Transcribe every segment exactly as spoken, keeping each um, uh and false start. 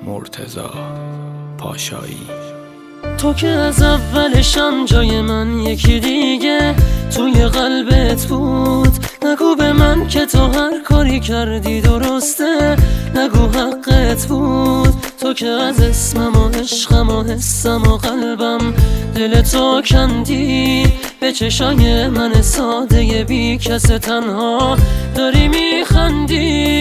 مرتضی پاشایی. تو که از اولشم جای من یکی دیگه توی قلبت بود. نگو به من که تو هر کاری کردی درسته، نگو حقت بود. تو که از اسمم و عشقم و حسم و قلبم دل تو کندی. به چشای من ساده بی کس تنها داری میخندی.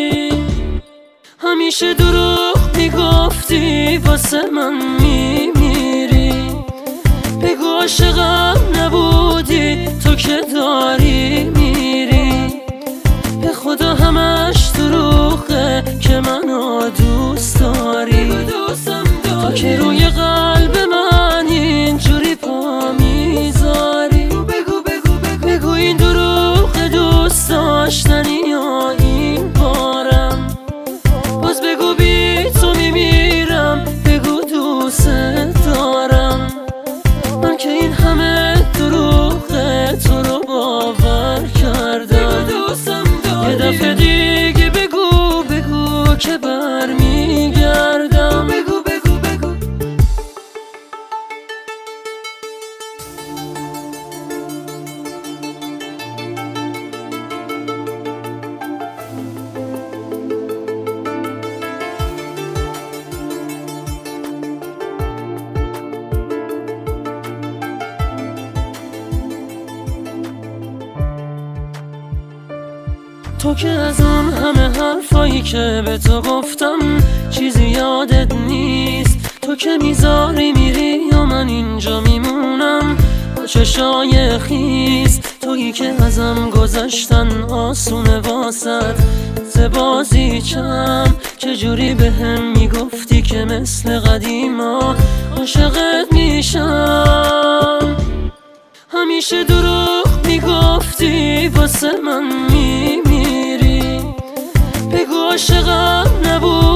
همیشه دروغ میگفتی واسه من میمیری. بگو عاشقم نبودی تو که داری میری. به خدا همش دروغه که منو دوست داری. تو که روی قلب من اینجوری پا میذاری. بگو بگو بگو بگو این دروغ دوست داشتنی یا این بارم. باز بگو بی تو میمیرم. بگو دوست دارم. من که این همه دروغه تو رو باور کردم. یه دفعه دیگه بگو بگو که برمیگردم. بگو بگو بگو تو که از اون همه حرفایی که به تو گفتم چیزی یادت نیست. تو که میذاری میری یا من اینجا میمونم با چشای خیس. تویی که ازم گذشتن آسونه واسد زبازی چم. چجوری به هم میگفتی که مثل قدیما عاشقت میشم. همیشه دروغ میگفتی واسه من میمیری. بگو عاشقم نبود